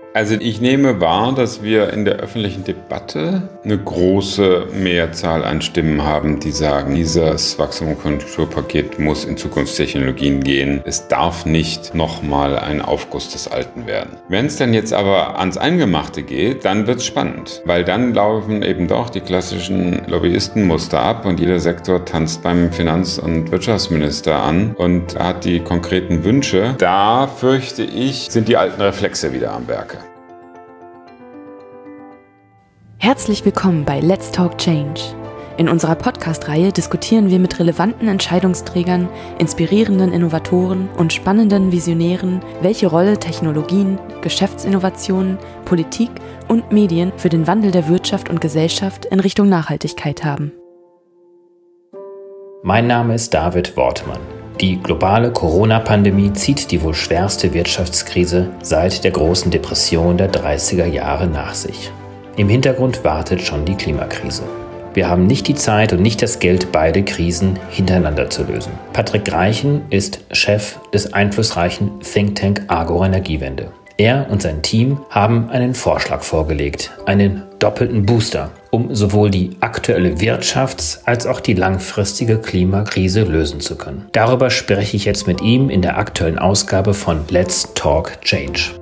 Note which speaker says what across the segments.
Speaker 1: Also ich nehme wahr, dass wir in der öffentlichen Debatte eine große Mehrzahl an Stimmen haben, die sagen, dieses Wachstums- und Konjunkturpaket muss in Zukunftstechnologien gehen. Es darf nicht nochmal ein Aufguss des Alten werden. Wenn es dann jetzt aber ans Eingemachte geht, dann wird es spannend, weil dann laufen eben doch die klassischen Lobbyistenmuster ab und jeder Sektor tanzt beim Finanz- und Wirtschaftsminister an und hat die konkreten Wünsche. Da fürchte ich, sind die alten Reflexe wieder am Werke.
Speaker 2: Herzlich willkommen bei Let's Talk Change. In unserer Podcast-Reihe diskutieren wir mit relevanten Entscheidungsträgern, inspirierenden Innovatoren und spannenden Visionären, welche Rolle Technologien, Geschäftsinnovationen, Politik und Medien für den Wandel der Wirtschaft und Gesellschaft in Richtung Nachhaltigkeit haben.
Speaker 3: Mein Name ist David Wortmann. Die globale Corona-Pandemie zieht die wohl schwerste Wirtschaftskrise seit der großen Depression der 30er Jahre nach sich. Im Hintergrund wartet schon die Klimakrise. Wir haben nicht die Zeit und nicht das Geld, beide Krisen hintereinander zu lösen. Patrick Greichen ist Chef des einflussreichen Think Tank Agora Energiewende. Er und sein Team haben einen Vorschlag vorgelegt, einen doppelten Booster, um sowohl die aktuelle Wirtschafts- als auch die langfristige Klimakrise lösen zu können. Darüber spreche ich jetzt mit ihm in der aktuellen Ausgabe von Let's Talk Change.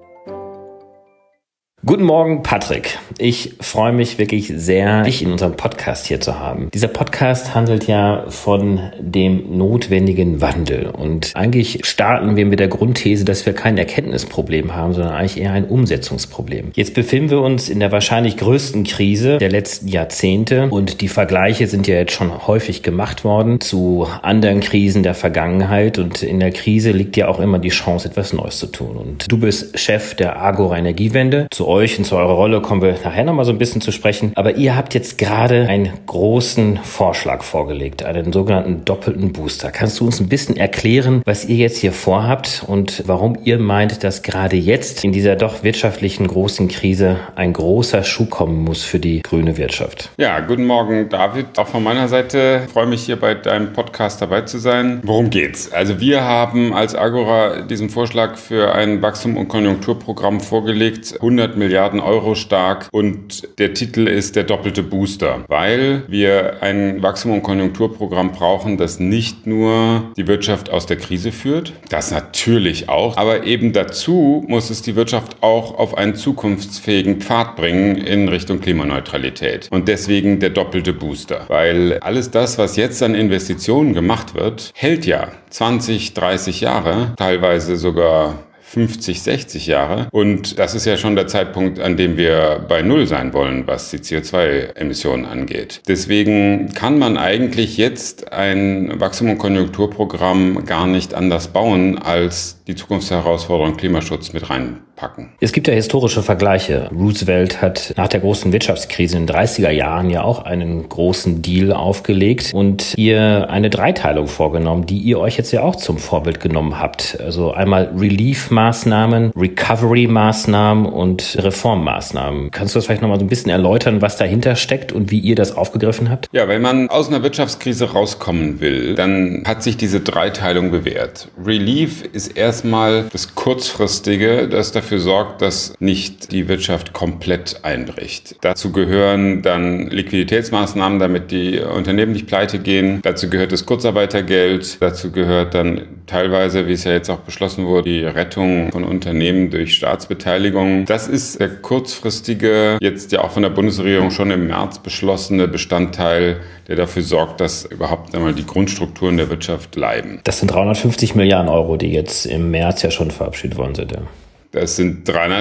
Speaker 3: Guten Morgen, Patrick. Ich freue mich wirklich sehr, dich in unserem Podcast hier zu haben. Dieser Podcast handelt ja von dem notwendigen Wandel. Und eigentlich starten wir mit der Grundthese, dass wir kein Erkenntnisproblem haben, sondern eigentlich eher ein Umsetzungsproblem. Jetzt befinden wir uns in der wahrscheinlich größten Krise der letzten Jahrzehnte. Und die Vergleiche sind ja jetzt schon häufig gemacht worden zu anderen Krisen der Vergangenheit. Und in der Krise liegt ja auch immer die Chance, etwas Neues zu tun. Und du bist Chef der Agora Energiewende. Zu euch und zu eurer Rolle kommen wir nachher nochmal so ein bisschen zu sprechen. Aber ihr habt jetzt gerade einen großen Vorschlag vorgelegt, einen sogenannten doppelten Booster. Kannst du uns ein bisschen erklären, was ihr jetzt hier vorhabt und warum ihr meint, dass gerade jetzt in dieser doch wirtschaftlichen großen Krise ein großer Schub kommen muss für die grüne Wirtschaft?
Speaker 1: Ja, guten Morgen, David. Auch von meiner Seite freue mich hier bei deinem Podcast dabei zu sein. Worum geht's? Also wir haben als Agora diesen Vorschlag für ein Wachstum- und Konjunkturprogramm vorgelegt, 100 Milliarden Euro stark, und der Titel ist der doppelte Booster, weil wir ein Wachstum- und Konjunkturprogramm brauchen, das nicht nur die Wirtschaft aus der Krise führt, das natürlich auch, aber eben dazu muss es die Wirtschaft auch auf einen zukunftsfähigen Pfad bringen in Richtung Klimaneutralität. Und deswegen der doppelte Booster, weil alles das, was jetzt an Investitionen gemacht wird, hält ja 20, 30 Jahre, teilweise sogar 50, 60 Jahre. Und das ist ja schon der Zeitpunkt, an dem wir bei Null sein wollen, was die CO2-Emissionen angeht. Deswegen kann man eigentlich jetzt ein Wachstum- und Konjunkturprogramm gar nicht anders bauen, als die Zukunftsherausforderung Klimaschutz mit reinpacken.
Speaker 3: Es gibt ja historische Vergleiche. Roosevelt hat nach der großen Wirtschaftskrise in den 30er Jahren ja auch einen großen Deal aufgelegt und ihr eine Dreiteilung vorgenommen, die ihr euch jetzt ja auch zum Vorbild genommen habt. Also einmal Relief-Maßnahmen, Recovery-Maßnahmen und Reformmaßnahmen. Kannst du das vielleicht nochmal so ein bisschen erläutern, was dahinter steckt und wie ihr das aufgegriffen habt?
Speaker 1: Ja, wenn man aus einer Wirtschaftskrise rauskommen will, dann hat sich diese Dreiteilung bewährt. Relief ist erstmal das Kurzfristige, das dafür sorgt, dass nicht die Wirtschaft komplett einbricht. Dazu gehören dann Liquiditätsmaßnahmen, damit die Unternehmen nicht pleite gehen. Dazu gehört das Kurzarbeitergeld. Dazu gehört dann teilweise, wie es ja jetzt auch beschlossen wurde, die Rettung von Unternehmen durch Staatsbeteiligung. Das ist der kurzfristige, jetzt ja auch von der Bundesregierung schon im März beschlossene Bestandteil, der dafür sorgt, dass überhaupt einmal die Grundstrukturen der Wirtschaft bleiben.
Speaker 3: Das sind 350 Milliarden Euro, die jetzt im März ja schon verabschiedet worden sind. Ja.
Speaker 1: Das sind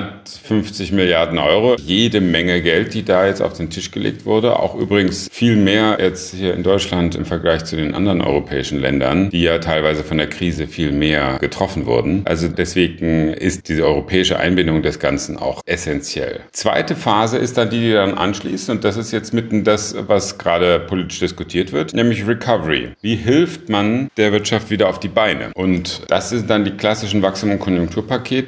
Speaker 1: 350 Milliarden Euro. Jede Menge Geld, die da jetzt auf den Tisch gelegt wurde. Auch übrigens viel mehr jetzt hier in Deutschland im Vergleich zu den anderen europäischen Ländern, die ja teilweise von der Krise viel mehr getroffen wurden. Also deswegen ist diese europäische Einbindung des Ganzen auch essentiell. Zweite Phase ist dann die, die dann anschließt. Und das ist jetzt mitten das, was gerade politisch diskutiert wird, nämlich Recovery. Wie hilft man der Wirtschaft wieder auf die Beine? Und das sind dann die klassischen Wachstum- und Konjunkturpakete. Da geht es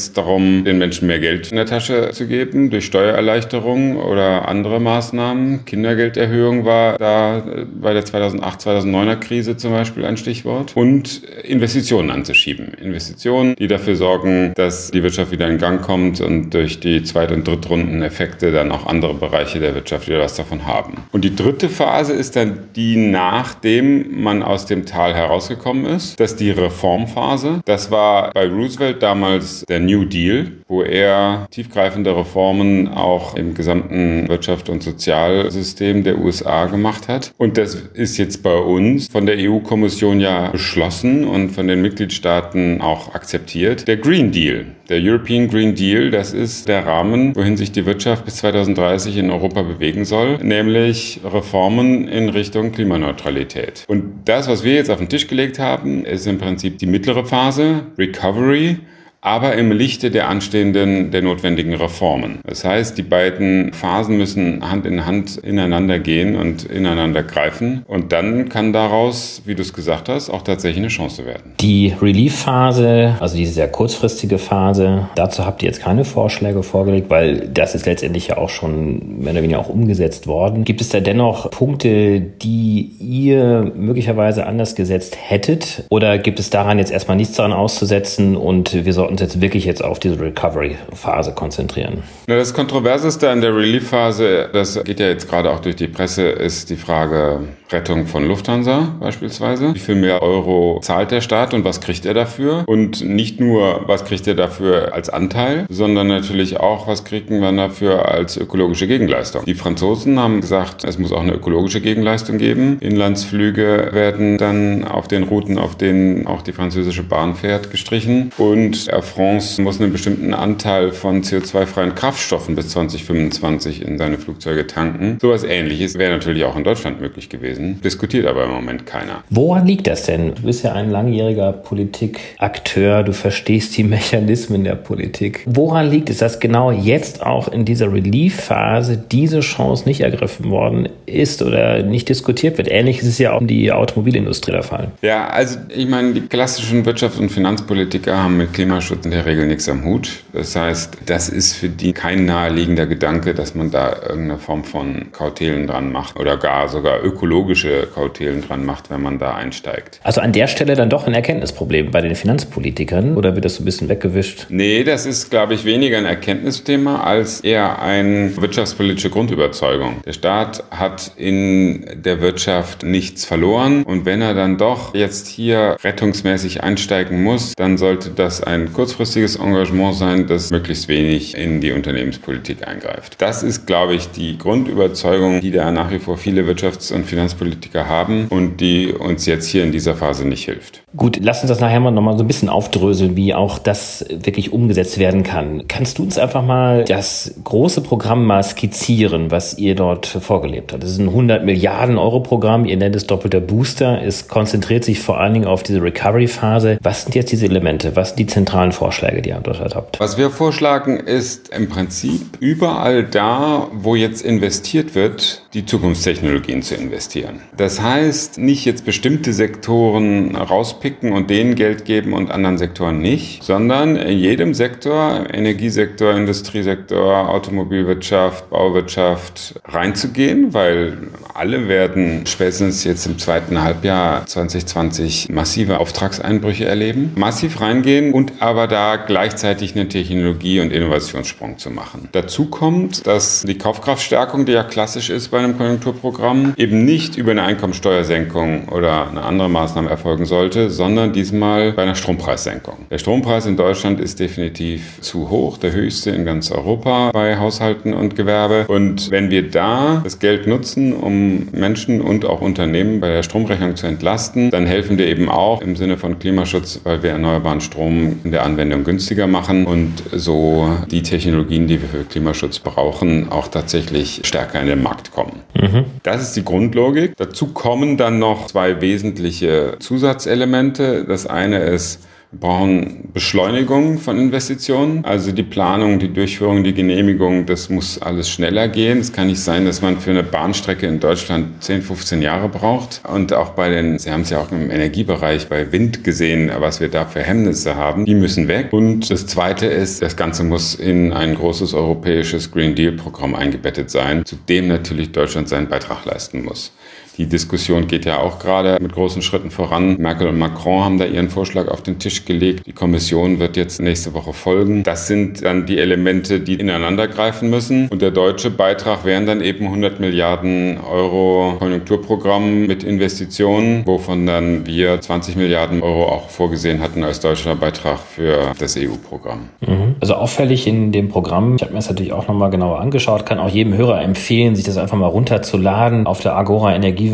Speaker 1: es darum, den Menschen mehr Geld in der Tasche zu geben durch Steuererleichterungen oder andere Maßnahmen. Kindergelderhöhung war da bei der 2008-2009er Krise zum Beispiel ein Stichwort. Und Investitionen anzuschieben. Investitionen, die dafür sorgen, dass die Wirtschaft wieder in Gang kommt und durch die Zweit- und Drittrundeneffekte dann auch andere Bereiche der Wirtschaft wieder was davon haben. Und die dritte Phase ist dann die, nachdem man aus dem Tal herausgekommen ist. Das ist die Reformphase. Das war bei Roosevelt damals der New Deal, wo er tiefgreifende Reformen auch im gesamten Wirtschaft- und Sozialsystem der USA gemacht hat. Und das ist jetzt bei uns von der EU-Kommission ja beschlossen und von den Mitgliedstaaten auch akzeptiert. Der Green Deal, der European Green Deal, das ist der Rahmen, wohin sich die Wirtschaft bis 2030 in Europa bewegen soll, nämlich Reformen in Richtung Klimaneutralität. Und das, was wir jetzt auf den Tisch gelegt haben, ist im Prinzip die mittlere Phase, Recovery, aber im Lichte der notwendigen Reformen. Das heißt, die beiden Phasen müssen Hand in Hand ineinander gehen und ineinander greifen. Und dann kann daraus, wie du es gesagt hast, auch tatsächlich eine Chance werden.
Speaker 3: Die Relief-Phase, also diese sehr kurzfristige Phase, dazu habt ihr jetzt keine Vorschläge vorgelegt, weil das ist letztendlich ja auch schon mehr oder weniger auch umgesetzt worden. Gibt es da dennoch Punkte, die ihr möglicherweise anders gesetzt hättet? Oder gibt es daran jetzt erstmal nichts daran auszusetzen und wir sollten uns jetzt auf diese Recovery-Phase konzentrieren?
Speaker 1: Das Kontroverseste an der Relief-Phase, das geht ja jetzt gerade auch durch die Presse, ist die Frage Rettung von Lufthansa beispielsweise. Wie viel mehr Euro zahlt der Staat und was kriegt er dafür? Und nicht nur, was kriegt er dafür als Anteil, sondern natürlich auch, was kriegen wir dafür als ökologische Gegenleistung. Die Franzosen haben gesagt, es muss auch eine ökologische Gegenleistung geben. Inlandsflüge werden dann auf den Routen, auf denen auch die französische Bahn fährt, gestrichen. Und Air France muss einen bestimmten Anteil von CO2-freien Kraftstoffen bis 2025 in seine Flugzeuge tanken. Sowas Ähnliches wäre natürlich auch in Deutschland möglich gewesen. Diskutiert aber im Moment keiner.
Speaker 3: Woran liegt das denn? Du bist ja ein langjähriger Politikakteur, du verstehst die Mechanismen der Politik. Woran liegt es, dass genau jetzt auch in dieser Relief-Phase diese Chance nicht ergriffen worden ist oder nicht diskutiert wird? Ähnlich ist es ja auch in die Automobilindustrie der Fall.
Speaker 1: Ja, also ich meine, die klassischen Wirtschafts- und Finanzpolitiker haben mit Klimaschutz in der Regel nichts am Hut. Das heißt, das ist für die kein naheliegender Gedanke, dass man da irgendeine Form von Kautelen dran macht oder gar sogar ökologische Kautelen dran macht, wenn man da einsteigt.
Speaker 3: Also an der Stelle dann doch ein Erkenntnisproblem bei den Finanzpolitikern oder wird das so ein bisschen weggewischt?
Speaker 1: Nee, das ist, glaube ich, weniger ein Erkenntnisthema als eher eine wirtschaftspolitische Grundüberzeugung. Der Staat hat in der Wirtschaft nichts verloren und wenn er dann doch jetzt hier rettungsmäßig einsteigen muss, dann sollte das ein kurzfristiges Engagement sein, das möglichst wenig in die Unternehmenspolitik eingreift. Das ist, glaube ich, die Grundüberzeugung, die da nach wie vor viele Wirtschafts- und Finanzpolitiker haben und die uns jetzt hier in dieser Phase nicht hilft.
Speaker 3: Gut, lass uns das nachher mal nochmal so ein bisschen aufdröseln, wie auch das wirklich umgesetzt werden kann. Kannst du uns einfach mal das große Programm mal skizzieren, was ihr dort vorgelebt habt? Das ist ein 100 Milliarden Euro Programm, ihr nennt es doppelter Booster. Es konzentriert sich vor allen Dingen auf diese Recovery-Phase. Was sind jetzt diese Elemente? Was sind die zentralen Vorschläge, die ihr dort habt?
Speaker 1: Was wir vorschlagen, ist im Prinzip überall da, wo jetzt investiert wird, die Zukunftstechnologien zu investieren. Das heißt, nicht jetzt bestimmte Sektoren rauspicken und denen Geld geben und anderen Sektoren nicht, sondern in jedem Sektor, Energiesektor, Industriesektor, Automobilwirtschaft, Bauwirtschaft reinzugehen, weil alle werden spätestens jetzt im zweiten Halbjahr 2020 massive Auftragseinbrüche erleben. Massiv reingehen und aber da gleichzeitig eine Technologie- und Innovationssprung zu machen. Dazu kommt, dass die Kaufkraftstärkung, die ja klassisch ist bei einem Konjunkturprogramm, eben nicht über eine Einkommensteuersenkung oder eine andere Maßnahme erfolgen sollte, sondern diesmal bei einer Strompreissenkung. Der Strompreis in Deutschland ist definitiv zu hoch, der höchste in ganz Europa bei Haushalten und Gewerbe. Und wenn wir da das Geld nutzen, um Menschen und auch Unternehmen bei der Stromrechnung zu entlasten, dann helfen wir eben auch im Sinne von Klimaschutz, weil wir erneuerbaren Strom in der Anwendung günstiger machen und so die Technologien, die wir für Klimaschutz brauchen, auch tatsächlich stärker in den Markt kommen. Das ist die Grundlogik. Dazu kommen dann noch zwei wesentliche Zusatzelemente. Das eine ist Wir brauchen Beschleunigung von Investitionen, also die Planung, die Durchführung, die Genehmigung, das muss alles schneller gehen. Es kann nicht sein, dass man für eine Bahnstrecke in Deutschland 10, 15 Jahre braucht. Und auch Sie haben es ja auch im Energiebereich bei Wind gesehen, was wir da für Hemmnisse haben, die müssen weg. Und das Zweite ist, das Ganze muss in ein großes europäisches Green Deal-Programm eingebettet sein, zu dem natürlich Deutschland seinen Beitrag leisten muss. Die Diskussion geht ja auch gerade mit großen Schritten voran. Merkel und Macron haben da ihren Vorschlag auf den Tisch gelegt. Die Kommission wird jetzt nächste Woche folgen. Das sind dann die Elemente, die ineinander greifen müssen. Und der deutsche Beitrag wären dann eben 100 Milliarden Euro Konjunkturprogramm mit Investitionen, wovon dann wir 20 Milliarden Euro auch vorgesehen hatten als deutscher Beitrag für das EU-Programm.
Speaker 3: Also auffällig in dem Programm, ich habe mir das natürlich auch nochmal genauer angeschaut, kann auch jedem Hörer empfehlen, sich das einfach mal runterzuladen auf der Agora Energiewende.de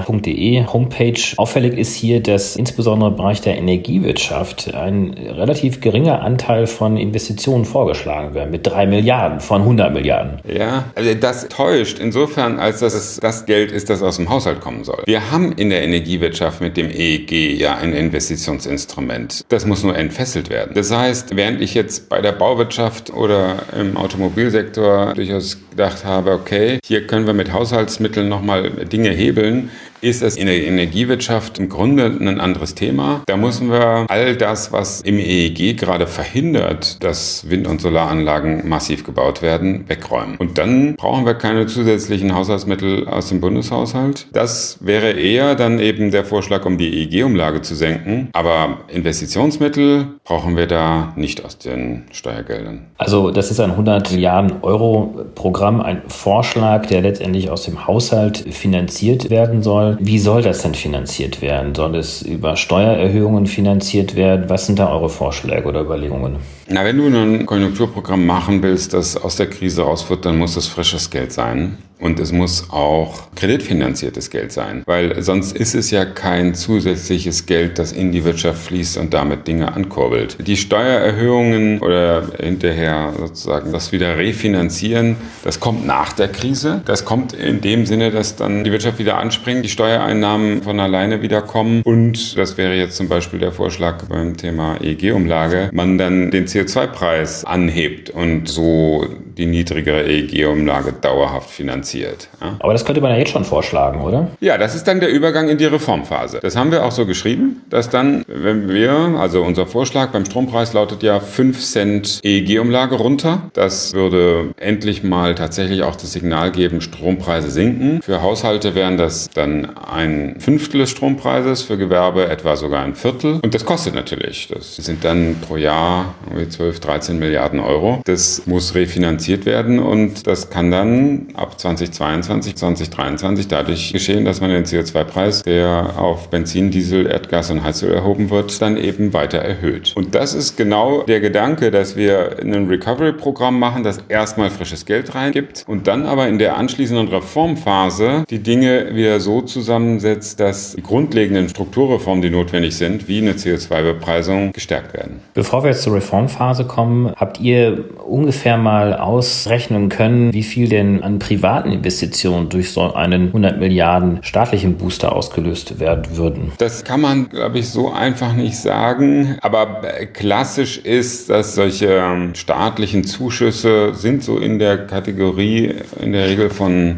Speaker 3: Homepage. Auffällig ist hier, dass insbesondere im Bereich der Energiewirtschaft ein relativ geringer Anteil von Investitionen vorgeschlagen wird, mit 3 Milliarden von 100 Milliarden.
Speaker 1: Ja, also das täuscht insofern, als das Geld ist, das aus dem Haushalt kommen soll. Wir haben in der Energiewirtschaft mit dem EEG ja ein Investitionsinstrument. Das muss nur entfesselt werden. Das heißt, während ich jetzt bei der Bauwirtschaft oder im Automobilsektor durchaus gedacht habe, okay, hier können wir mit Haushaltsmitteln nochmal Dinge hebeln, ist es in der Energiewirtschaft im Grunde ein anderes Thema. Da müssen wir all das, was im EEG gerade verhindert, dass Wind- und Solaranlagen massiv gebaut werden, wegräumen. Und dann brauchen wir keine zusätzlichen Haushaltsmittel aus dem Bundeshaushalt. Das wäre eher dann eben der Vorschlag, um die EEG-Umlage zu senken. Aber Investitionsmittel brauchen wir da nicht aus den Steuergeldern.
Speaker 3: Also das ist ein 100 Milliarden Euro Programm, ein Vorschlag, der letztendlich aus dem Haushalt finanziert werden soll. Wie soll das denn finanziert werden? Soll es über Steuererhöhungen finanziert werden? Was sind da eure Vorschläge oder Überlegungen?
Speaker 1: Na, wenn du ein Konjunkturprogramm machen willst, das aus der Krise rausführt, dann muss es frisches Geld sein. Und es muss auch kreditfinanziertes Geld sein, weil sonst ist es ja kein zusätzliches Geld, das in die Wirtschaft fließt und damit Dinge ankurbelt. Die Steuererhöhungen oder hinterher sozusagen das wieder refinanzieren, das kommt nach der Krise. Das kommt in dem Sinne, dass dann die Wirtschaft wieder anspringt, die Steuereinnahmen von alleine wiederkommen. Und das wäre jetzt zum Beispiel der Vorschlag beim Thema EEG-Umlage, man dann den CO2-Preis anhebt und so die niedrigere EEG-Umlage dauerhaft finanziert. Ja.
Speaker 3: Aber das könnte man ja jetzt schon vorschlagen, oder?
Speaker 1: Ja, das ist dann der Übergang in die Reformphase. Das haben wir auch so geschrieben, dass dann, wenn wir, also unser Vorschlag beim Strompreis lautet ja 5 Cent EEG-Umlage runter. Das würde endlich mal tatsächlich auch das Signal geben, Strompreise sinken. Für Haushalte wären das dann 1/5 des Strompreises, für Gewerbe etwa sogar 1/4. Und das kostet natürlich. Das sind dann pro Jahr 12, 13 Milliarden Euro. Das muss refinanziert werden und das kann dann ab 2022, 2023 dadurch geschehen, dass man den CO2-Preis, der auf Benzin, Diesel, Erdgas und Heizöl erhoben wird, dann eben weiter erhöht. Und das ist genau der Gedanke, dass wir ein Recovery-Programm machen, das erstmal frisches Geld reingibt und dann aber in der anschließenden Reformphase die Dinge wieder so zusammensetzt, dass die grundlegenden Strukturreformen, die notwendig sind, wie eine CO2-Bepreisung, gestärkt werden.
Speaker 3: Bevor wir jetzt zur Reformphase kommen, habt ihr ungefähr mal ausrechnen können, wie viel denn an privaten Investitionen durch so einen 100 Milliarden staatlichen Booster ausgelöst werden würden?
Speaker 1: Das kann man, glaube ich, so einfach nicht sagen. Aber klassisch ist, dass solche staatlichen Zuschüsse sind so in der Kategorie in der Regel von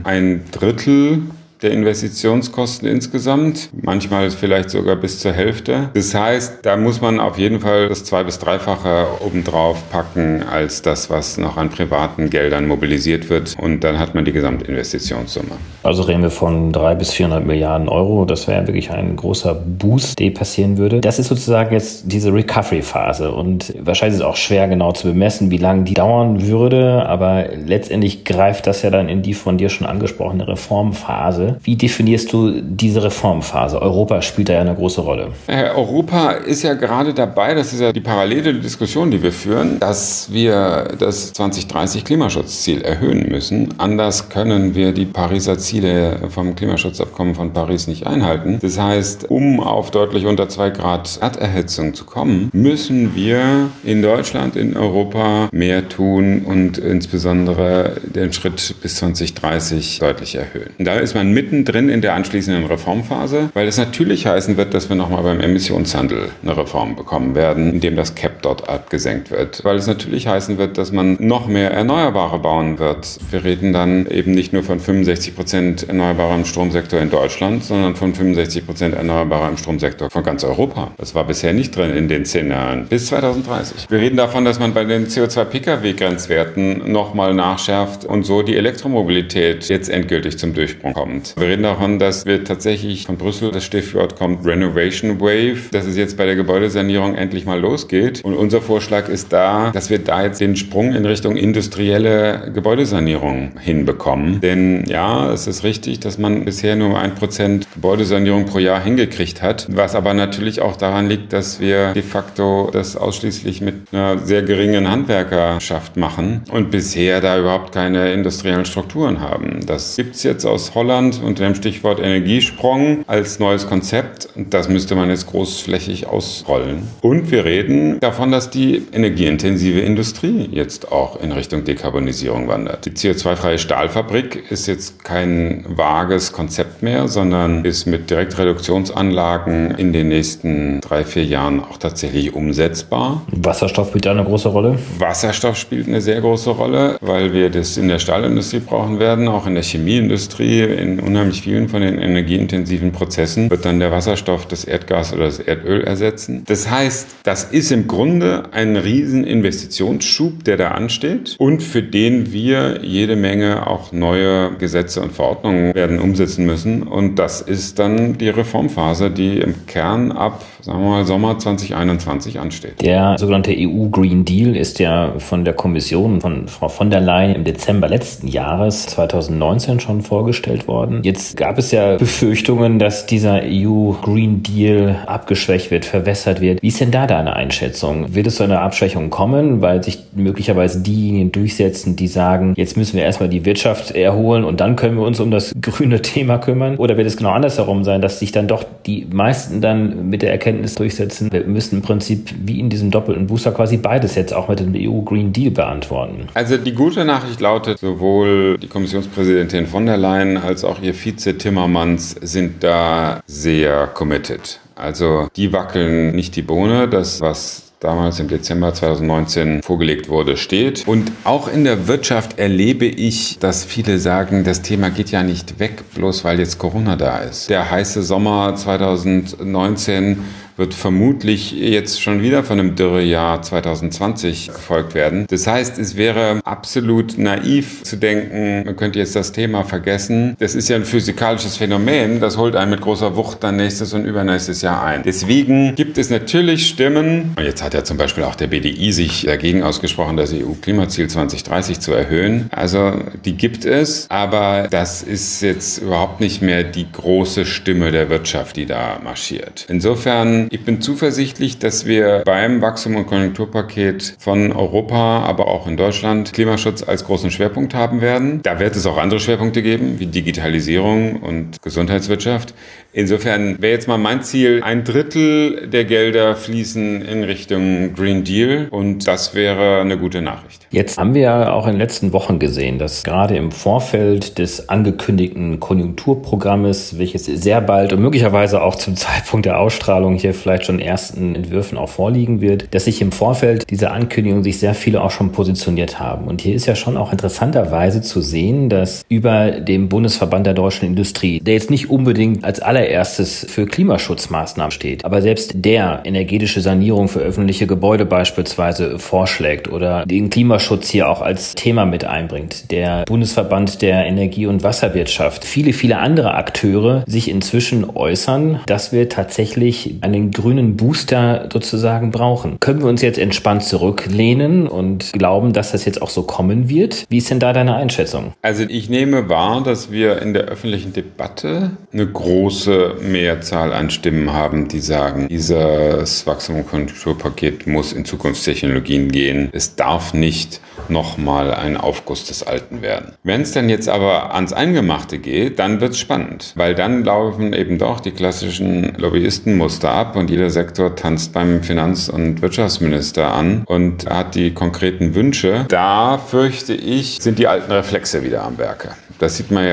Speaker 1: 1/3 der Investitionskosten insgesamt, manchmal vielleicht sogar bis zur Hälfte. Das heißt, da muss man auf jeden Fall das 2- bis 3-fache obendrauf packen als das, was noch an privaten Geldern mobilisiert wird. Und dann hat man die Gesamtinvestitionssumme. Also
Speaker 3: reden wir von 300 bis 400 Milliarden Euro. Das wäre wirklich ein großer Boost, der passieren würde. Das ist sozusagen jetzt diese Recovery-Phase. Und wahrscheinlich ist es auch schwer genau zu bemessen, wie lange die dauern würde. Aber letztendlich greift das ja dann in die von dir schon angesprochene Reformphase. Wie definierst du diese Reformphase? Europa spielt da ja eine große Rolle.
Speaker 1: Europa ist ja gerade dabei, das ist ja die parallele Diskussion, die wir führen, dass wir das 2030 Klimaschutzziel erhöhen müssen. Anders können wir die Pariser Ziele vom Klimaschutzabkommen von Paris nicht einhalten. Das heißt, um auf deutlich unter 2 Grad Erderhitzung zu kommen, müssen wir in Deutschland, in Europa mehr tun und insbesondere den Schritt bis 2030 deutlich erhöhen. Und da ist man mittendrin in der anschließenden Reformphase, weil es natürlich heißen wird, dass wir nochmal beim Emissionshandel eine Reform bekommen werden, indem das Cap dort abgesenkt wird. Weil es natürlich heißen wird, dass man noch mehr Erneuerbare bauen wird. Wir reden dann eben nicht nur von 65% erneuerbarer im Stromsektor in Deutschland, sondern von 65% erneuerbarer im Stromsektor von ganz Europa. Das war bisher nicht drin in den Szenarien bis 2030. Wir reden davon, dass man bei den CO2-Pkw-Grenzwerten nochmal nachschärft und so die Elektromobilität jetzt endgültig zum Durchbruch kommt. Wir reden davon, dass wir tatsächlich von Brüssel das Stichwort kommt Renovation Wave, dass es jetzt bei der Gebäudesanierung endlich mal losgeht. Und unser Vorschlag ist da, dass wir da jetzt den Sprung in Richtung industrielle Gebäudesanierung hinbekommen. Denn ja, es ist richtig, dass man bisher nur 1% Gebäudesanierung pro Jahr hingekriegt hat, was aber natürlich auch daran liegt, dass wir de facto das ausschließlich mit einer sehr geringen Handwerkerschaft machen und bisher da überhaupt keine industriellen Strukturen haben. Das gibt es jetzt aus Holland unter dem Stichwort Energiesprong als neues Konzept. Das müsste man jetzt großflächig ausrollen. Und wir reden davon, dass die energieintensive Industrie jetzt auch in Richtung Dekarbonisierung wandert. Die CO2-freie Stahlfabrik ist jetzt kein vages Konzept mehr, sondern ist mit Direktreduktionsanlagen in den nächsten 3-4 Jahren auch tatsächlich umsetzbar.
Speaker 3: Wasserstoff spielt da eine große Rolle?
Speaker 1: Wasserstoff spielt eine sehr große Rolle, weil wir das in der Stahlindustrie brauchen werden, auch in der Chemieindustrie, in unheimlich vielen von den energieintensiven Prozessen wird dann der Wasserstoff das Erdgas oder das Erdöl ersetzen. Das heißt, das ist im Grunde ein riesen Investitionsschub, der da ansteht und für den wir jede Menge auch neue Gesetze und Verordnungen werden umsetzen müssen. Und das ist dann die Reformphase, die im Kern ab, sagen wir mal, Sommer 2021 ansteht.
Speaker 3: Der sogenannte EU Green Deal ist ja von der Kommission, von Frau von der Leyen im Dezember letzten Jahres 2019 schon vorgestellt worden. Jetzt gab es ja Befürchtungen, dass dieser EU Green Deal abgeschwächt wird, verwässert wird. Wie ist denn da deine Einschätzung? Wird es zu einer Abschwächung kommen, weil sich möglicherweise diejenigen durchsetzen, die sagen, jetzt müssen wir erstmal die Wirtschaft erholen und dann können wir uns um das grüne Thema kümmern? Oder wird es genau andersherum sein, dass sich dann doch die meisten dann mit der Erkenntnis durchsetzen, wir müssen im Prinzip wie in diesem doppelten Booster quasi beides jetzt auch mit dem EU Green Deal beantworten?
Speaker 1: Also die gute Nachricht lautet, sowohl die Kommissionspräsidentin von der Leyen als auch ihr Vize Timmermans sind da sehr committed. Also die wackeln nicht die Bohne, das was damals im Dezember 2019 vorgelegt wurde, steht. Und auch in der Wirtschaft erlebe ich, dass viele sagen, das Thema geht ja nicht weg, bloß weil jetzt Corona da ist. Der heiße Sommer 2019 wird vermutlich jetzt schon wieder von einem Dürrejahr 2020 gefolgt werden. Das heißt, es wäre absolut naiv zu denken, man könnte jetzt das Thema vergessen. Das ist ja ein physikalisches Phänomen, das holt einen mit großer Wucht dann nächstes und übernächstes Jahr ein. Deswegen gibt es natürlich Stimmen, und jetzt hat ja zum Beispiel auch der BDI sich dagegen ausgesprochen, das EU-Klimaziel 2030 zu erhöhen. Also die gibt es, aber das ist jetzt überhaupt nicht mehr die große Stimme der Wirtschaft, die da marschiert. Insofern, ich bin zuversichtlich, dass wir beim Wachstum- und Konjunkturpaket von Europa, aber auch in Deutschland, Klimaschutz als großen Schwerpunkt haben werden. Da wird es auch andere Schwerpunkte geben, wie Digitalisierung und Gesundheitswirtschaft. Insofern wäre jetzt mal mein Ziel, 1/3 der Gelder fließen in Richtung Green Deal und das wäre eine gute Nachricht.
Speaker 3: Jetzt haben wir ja auch in den letzten Wochen gesehen, dass gerade im Vorfeld des angekündigten Konjunkturprogrammes, welches sehr bald und möglicherweise auch zum Zeitpunkt der Ausstrahlung hier vielleicht schon ersten Entwürfen auch vorliegen wird, dass sich im Vorfeld dieser Ankündigung sich sehr viele auch schon positioniert haben. Und hier ist ja schon auch interessanterweise zu sehen, dass über dem Bundesverband der deutschen Industrie, der jetzt nicht unbedingt als allererstes für Klimaschutzmaßnahmen steht, aber selbst der energetische Sanierung für öffentliche Gebäude beispielsweise vorschlägt oder den Klimaschutz hier auch als Thema mit einbringt. Der Bundesverband der Energie- und Wasserwirtschaft, viele andere Akteure sich inzwischen äußern, dass wir tatsächlich einen grünen Booster sozusagen brauchen. Können wir uns jetzt entspannt zurücklehnen und glauben, dass das jetzt auch so kommen wird? Wie ist denn da deine Einschätzung?
Speaker 1: Also ich nehme wahr, dass wir in der öffentlichen Debatte eine große Mehrzahl an Stimmen haben, die sagen, dieses Wachstums- und Konjunkturpaket muss in Zukunftstechnologien gehen. Es darf nicht nochmal ein Aufguss des Alten werden. Wenn es dann jetzt aber ans Eingemachte geht, dann wird es spannend, weil dann laufen eben doch die klassischen Lobbyistenmuster ab und jeder Sektor tanzt beim Finanz- und Wirtschaftsminister an und hat die konkreten Wünsche. Da fürchte ich, sind die alten Reflexe wieder am Werke. Das sieht man ja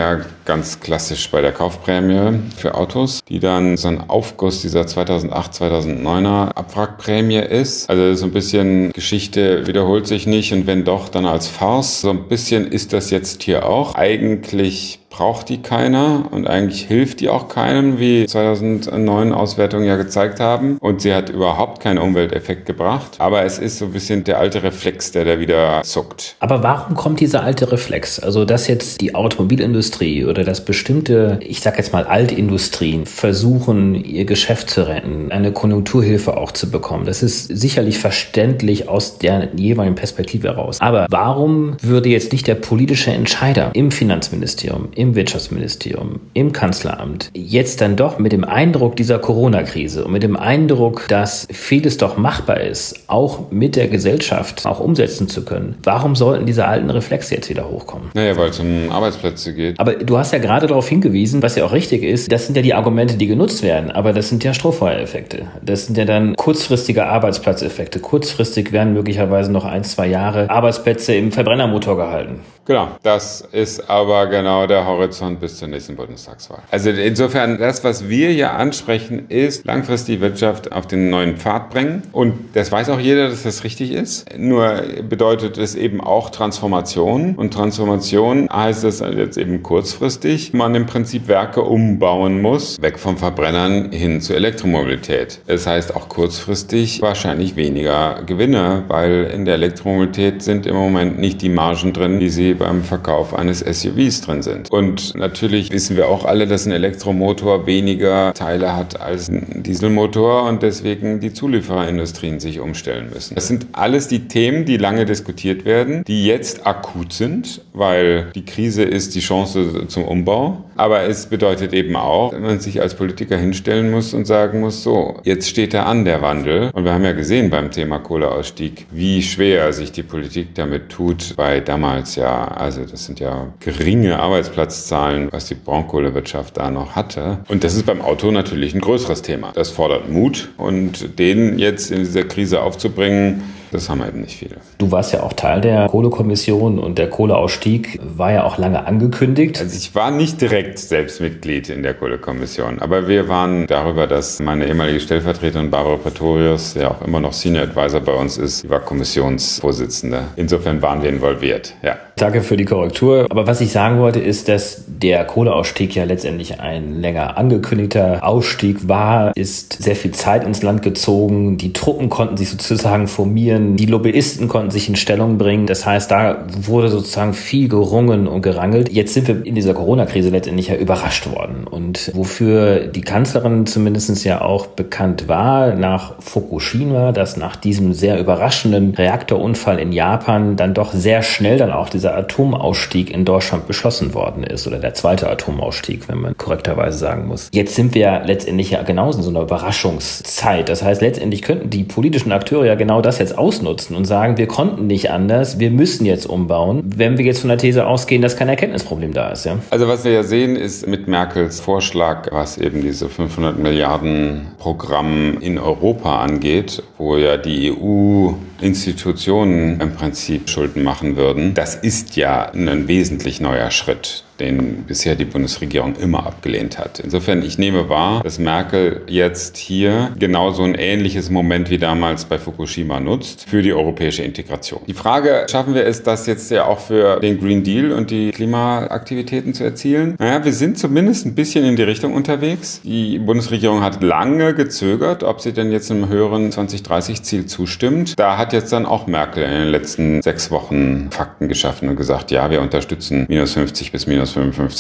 Speaker 1: ganz klassisch bei der Kaufprämie für Autos, die dann so ein Aufguss dieser 2008, 2009er Abwrackprämie ist. Also so ein bisschen Geschichte wiederholt sich nicht und wenn doch, dann als Farce. So ein bisschen ist das jetzt hier auch. Eigentlich braucht die keiner und eigentlich hilft die auch keinem, wie 2009 Auswertungen ja gezeigt haben. Und sie hat überhaupt keinen Umwelteffekt gebracht. Aber es ist so ein bisschen der alte Reflex, der da wieder zuckt.
Speaker 3: Aber warum kommt dieser alte Reflex? Also, dass jetzt die Automobilindustrie oder dass bestimmte, ich sag jetzt mal Altindustrien, versuchen, ihr Geschäft zu retten, eine Konjunkturhilfe auch zu bekommen. Das ist sicherlich verständlich aus der jeweiligen Perspektive heraus. Aber warum würde jetzt nicht der politische Entscheider im Finanzministerium, im Wirtschaftsministerium, im Kanzleramt jetzt dann doch mit dem Eindruck dieser Corona-Krise und mit dem Eindruck, dass vieles doch machbar ist, auch mit der Gesellschaft auch umsetzen zu können, warum sollten diese alten Reflexe jetzt wieder hochkommen?
Speaker 1: Naja, weil es um Arbeitsplätze geht.
Speaker 3: Aber du hast ja gerade darauf hingewiesen, was ja auch richtig ist, das sind ja die Argumente, die genutzt werden, aber das sind ja Strohfeuereffekte. Das sind ja dann kurzfristige Arbeitsplatzeffekte. Kurzfristig werden möglicherweise noch 1-2 Jahre Arbeitsplätze im Verbrennermotor gehalten.
Speaker 1: Genau, das ist aber genau der Horizont bis zur nächsten Bundestagswahl. Also insofern, das, was wir hier ansprechen, ist langfristig die Wirtschaft auf den neuen Pfad bringen. Und das weiß auch jeder, dass das richtig ist. Nur bedeutet es eben auch Transformation. Und Transformation heißt es jetzt eben kurzfristig, man im Prinzip Werke umbauen muss, weg vom Verbrennern hin zur Elektromobilität. Das heißt auch kurzfristig wahrscheinlich weniger Gewinne, weil in der Elektromobilität sind im Moment nicht die Margen drin, die sie beim Verkauf eines SUVs drin sind. Und natürlich wissen wir auch alle, dass ein Elektromotor weniger Teile hat als ein Dieselmotor und deswegen die Zuliefererindustrien sich umstellen müssen. Das sind alles die Themen, die lange diskutiert werden, die jetzt akut sind, weil die Krise ist die Chance zum Umbau. Aber es bedeutet eben auch, dass man sich als Politiker hinstellen muss und sagen muss, so, jetzt steht da an der Wandel. Und wir haben ja gesehen beim Thema Kohleausstieg, wie schwer sich die Politik damit tut, weil damals ja, also das sind ja geringe Arbeitsplatzzahlen, was die Braunkohlewirtschaft da noch hatte. Und das ist beim Auto natürlich ein größeres Thema. Das fordert Mut und den jetzt in dieser Krise aufzubringen, das haben eben nicht viele.
Speaker 3: Du warst ja auch Teil der Kohlekommission und der Kohleausstieg war ja auch lange angekündigt.
Speaker 1: Also ich war nicht direkt selbst Mitglied in der Kohlekommission, aber wir waren darüber, dass meine ehemalige Stellvertreterin Barbara Pretorius, ja auch immer noch Senior Advisor bei uns ist, die war Kommissionsvorsitzende. Insofern waren wir involviert, ja.
Speaker 3: Danke für die Korrektur. Aber was ich sagen wollte, ist, dass der Kohleausstieg ja letztendlich ein länger angekündigter Ausstieg war, ist sehr viel Zeit ins Land gezogen. Die Truppen konnten sich sozusagen formieren. Die Lobbyisten konnten sich in Stellung bringen. Das heißt, da wurde sozusagen viel gerungen und gerangelt. Jetzt sind wir in dieser Corona-Krise letztendlich ja überrascht worden. Und wofür die Kanzlerin zumindest ja auch bekannt war, nach Fukushima, dass nach diesem sehr überraschenden Reaktorunfall in Japan dann doch sehr schnell dann auch dieser Atomausstieg in Deutschland beschlossen worden ist. Oder der zweite Atomausstieg, wenn man korrekterweise sagen muss. Jetzt sind wir ja letztendlich ja genauso in so einer Überraschungszeit. Das heißt, letztendlich könnten die politischen Akteure ja genau das jetzt ausnutzen und sagen, wir konnten nicht anders, wir müssen jetzt umbauen, wenn wir jetzt von der These ausgehen, dass kein Erkenntnisproblem da ist. Ja?
Speaker 1: Also was wir ja sehen, ist mit Merkels Vorschlag, was eben diese 500 Milliarden Programm in Europa angeht, wo ja die EU-Institutionen im Prinzip Schulden machen würden, das ist ja ein wesentlich neuer Schritt, den bisher die Bundesregierung immer abgelehnt hat. Insofern, ich nehme wahr, dass Merkel jetzt hier genauso ein ähnliches Moment wie damals bei Fukushima nutzt für die europäische Integration. Die Frage, schaffen wir es, das jetzt ja auch für den Green Deal und die Klimaaktivitäten zu erzielen? Naja, wir sind zumindest ein bisschen in die Richtung unterwegs. Die Bundesregierung hat lange gezögert, ob sie denn jetzt einem höheren 2030-Ziel zustimmt. Da hat jetzt dann auch Merkel in den letzten 6 Wochen Fakten geschaffen und gesagt, ja, wir unterstützen minus 50 bis minus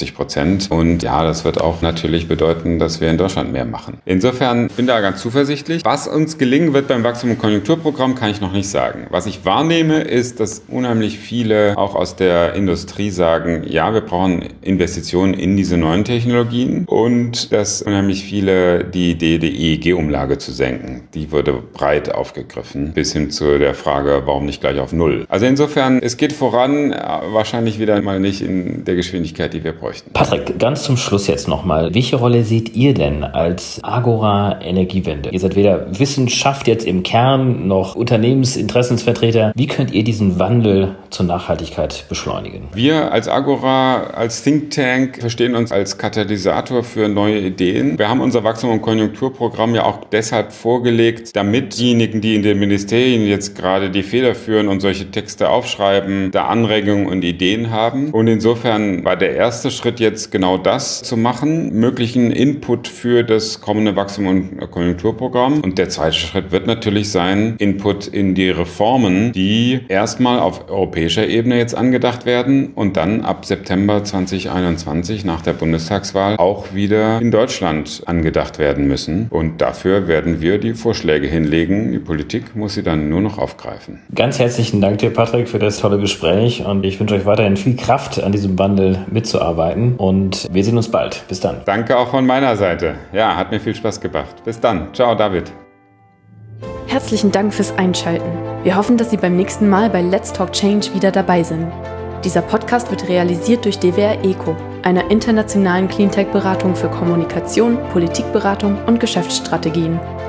Speaker 1: 55%. Und ja, das wird auch natürlich bedeuten, dass wir in Deutschland mehr machen. Insofern bin da ganz zuversichtlich. Was uns gelingen wird beim Wachstum- und Konjunkturprogramm, kann ich noch nicht sagen. Was ich wahrnehme, ist, dass unheimlich viele auch aus der Industrie sagen, ja, wir brauchen Investitionen in diese neuen Technologien und dass unheimlich viele die Idee der EEG-Umlage zu senken, die wurde breit aufgegriffen, bis hin zu der Frage, warum nicht gleich auf Null. Also insofern, es geht voran, wahrscheinlich wieder mal nicht in der Geschwindigkeit, Geschwindigkeit, die wir bräuchten.
Speaker 3: Patrick, ganz zum Schluss jetzt nochmal. Welche Rolle seht ihr denn als Agora Energiewende? Ihr seid weder Wissenschaft jetzt im Kern noch Unternehmensinteressensvertreter. Wie könnt ihr diesen Wandel zur Nachhaltigkeit beschleunigen?
Speaker 1: Wir als Agora, als Think Tank verstehen uns als Katalysator für neue Ideen. Wir haben unser Wachstum- und Konjunkturprogramm ja auch deshalb vorgelegt, damit diejenigen, die in den Ministerien jetzt gerade die Feder führen und solche Texte aufschreiben, da Anregungen und Ideen haben. Und insofern war der erste Schritt jetzt genau das zu machen, möglichen Input für das kommende Wachstum- und Konjunkturprogramm. Und der zweite Schritt wird natürlich sein, Input in die Reformen, die erstmal auf europäischer Ebene jetzt angedacht werden und dann ab September 2021 nach der Bundestagswahl auch wieder in Deutschland angedacht werden müssen. Und dafür werden wir die Vorschläge hinlegen. Die Politik muss sie dann nur noch aufgreifen.
Speaker 3: Ganz herzlichen Dank dir, Patrick, für das tolle Gespräch und ich wünsche euch weiterhin viel Kraft, an diesem Wandel mitzuarbeiten und wir sehen uns bald. Bis dann.
Speaker 1: Danke auch von meiner Seite. Ja, hat mir viel Spaß gemacht. Bis dann. Ciao, David.
Speaker 2: Herzlichen Dank fürs Einschalten. Wir hoffen, dass Sie beim nächsten Mal bei Let's Talk Change wieder dabei sind. Dieser Podcast wird realisiert durch DWR ECO, einer internationalen Cleantech-Beratung für Kommunikation, Politikberatung und Geschäftsstrategien.